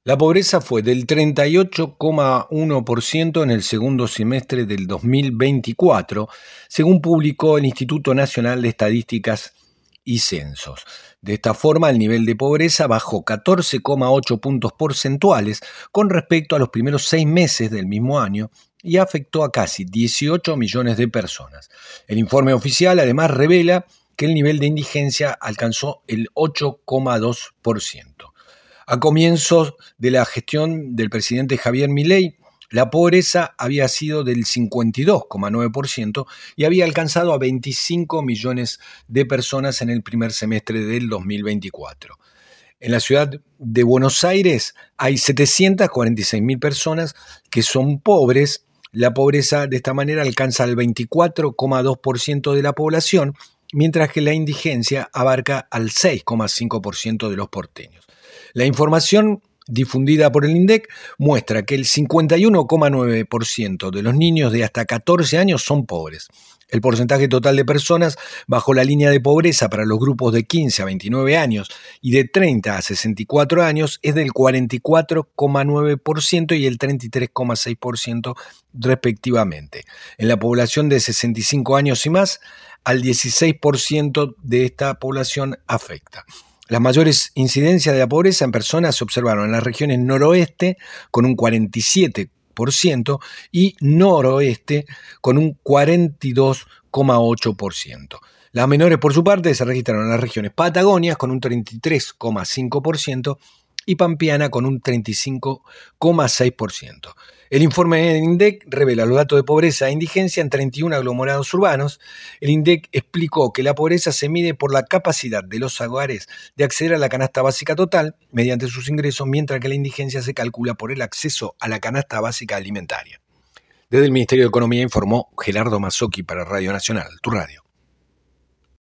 La pobreza fue del 38,1% en el segundo semestre del 2024, según publicó el Instituto Nacional de Estadísticas y Censos. De esta forma, el nivel de pobreza bajó 14,8 puntos porcentuales con respecto a los primeros 6 meses del mismo año y afectó a casi 18 millones de personas. El informe oficial además revela que el nivel de indigencia alcanzó el 8,2%. A comienzos de la gestión del presidente Javier Milei, la pobreza había sido del 52,9% y había alcanzado a 25 millones de personas en el primer semestre del 2024. En la ciudad de Buenos Aires hay 746.000 personas que son pobres. La pobreza de esta manera alcanza al 24,2% de la población, mientras que la indigencia abarca al 6,5% de los porteños. La información difundida por el INDEC muestra que el 51,9% de los niños de hasta 14 años son pobres. El porcentaje total de personas bajo la línea de pobreza para los grupos de 15 a 29 años y de 30 a 64 años es del 44,9% y el 33,6% respectivamente. En la población de 65 años y más, al 16% de esta población afecta. Las mayores incidencias de la pobreza en personas se observaron en las regiones noroeste con un 47% y noroeste con un 42,8%. Las menores, por su parte, se registraron en las regiones Patagonias con un 33,5% y Pampeana con un 35,6%. El informe del INDEC revela los datos de pobreza e indigencia en 31 aglomerados urbanos. El INDEC explicó que la pobreza se mide por la capacidad de los hogares de acceder a la canasta básica total mediante sus ingresos, mientras que la indigencia se calcula por el acceso a la canasta básica alimentaria. Desde el Ministerio de Economía informó Gerardo Mazzocchi para Radio Nacional, tu radio.